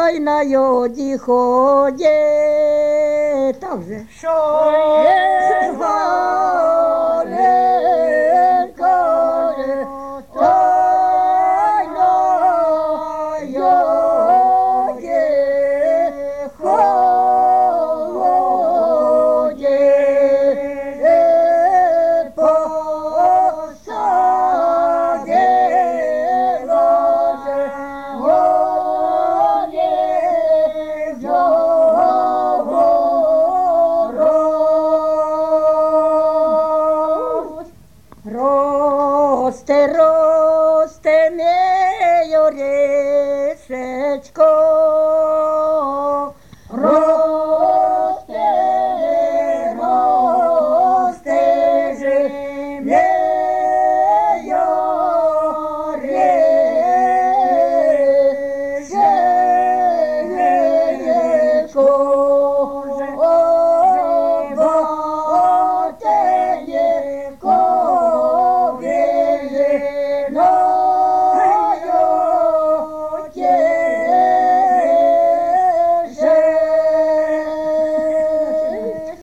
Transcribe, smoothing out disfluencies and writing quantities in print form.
ой на йоді ходить. Так же. Що Є голенько, ой на йоді ходить, Росте, росте, нею рисечко,